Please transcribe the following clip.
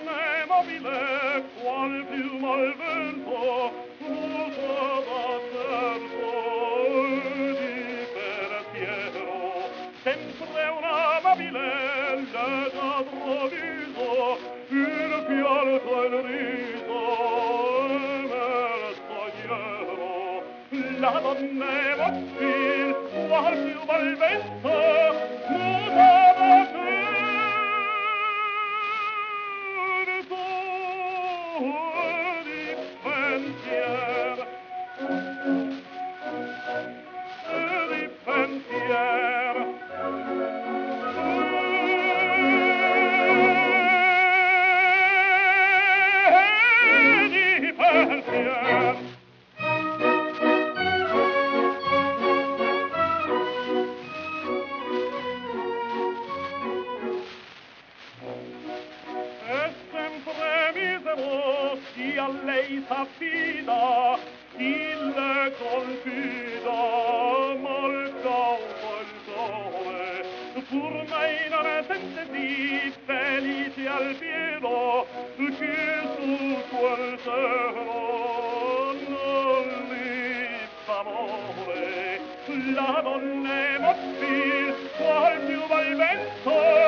donna è mobile, qual piuma al vento, muta da certo di pensiero. Sempre una mobile, lega traviso, il fialco e il riso, nel sogliero. La donna è mobile, qual piuma al vento, muta da certo di pensier, di pensier. Di pensier. È sempre misero chi a lei s'affida, chi le confida, mal causa il sole, pur mai non è senza di felice al pieno, che su quel cielo non li s'amore. La donna è mobile, qual più va il vento,